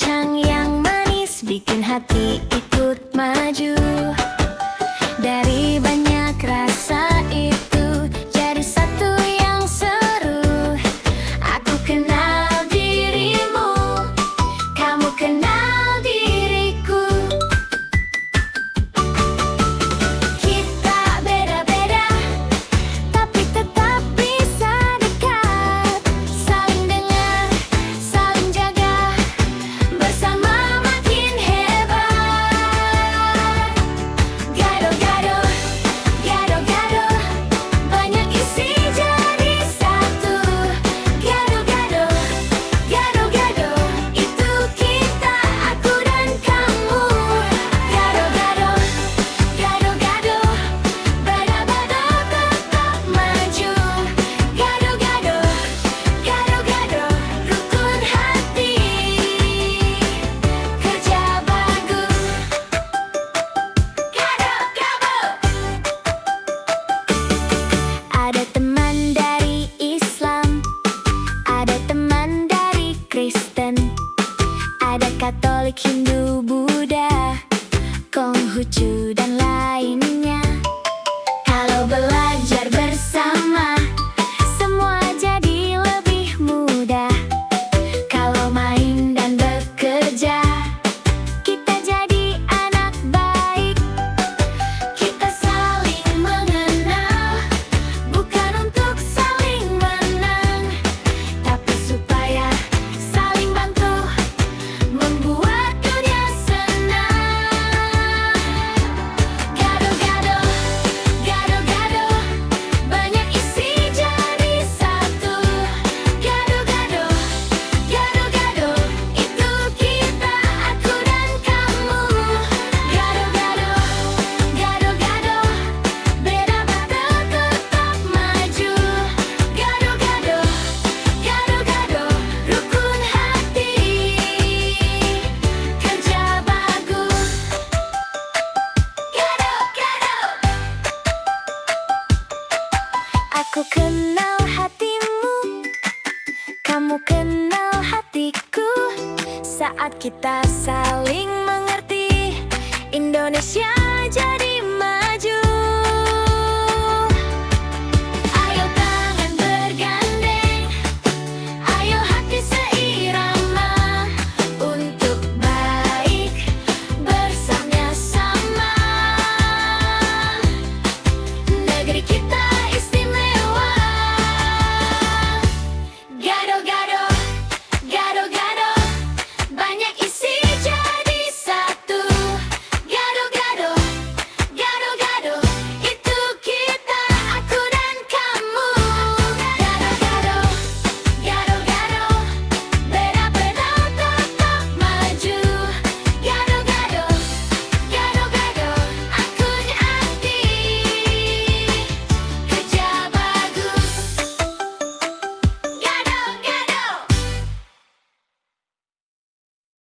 kacang yang manis bikin hati ikut maju. Dari banyak rasa itu jadi satu yang seru. Aku kenal dirimu, kamu kenal diriku. Kita beda-beda, tapi tetap bisa dekat. Saling dengar, saling jaga, bersama makin hebat. Gado-gado, gado-gado, banyak isi jadi satu. Gado-gado, gado-gado, itu kita, aku dan kamu. Gado-gado, gado-gado, beda-beda tetap maju. Gado-gado, gado-gado, rukun hati, kerja bagus. Gado-gado. Ada teman dari Islam, ada teman dari Kristen, ada Katolik, Hindu, Buddha, Konghucu, dan lainnya. Kalau belajar bersama, semua jadi lebih mudah. Kalau main dan bekerja, kita jadi anak baik. Kita saling mengenal, bukan untuk saling menang, tapi supaya saling bantu, membuat dunia senang. Gado-gado, gado-gado, banyak isi jadi satu. Gado-gado, gado-gado, itu kita, aku dan kamu. Gado-gado, gado-gado, beda-beda tetap maju. Gado-gado, gado-gado, rukun hati, kerja bagus. Gado-gado. Aku kenal hatimu, kamu kenal hatiku. Saat kita saling mengerti, Indonesia jadi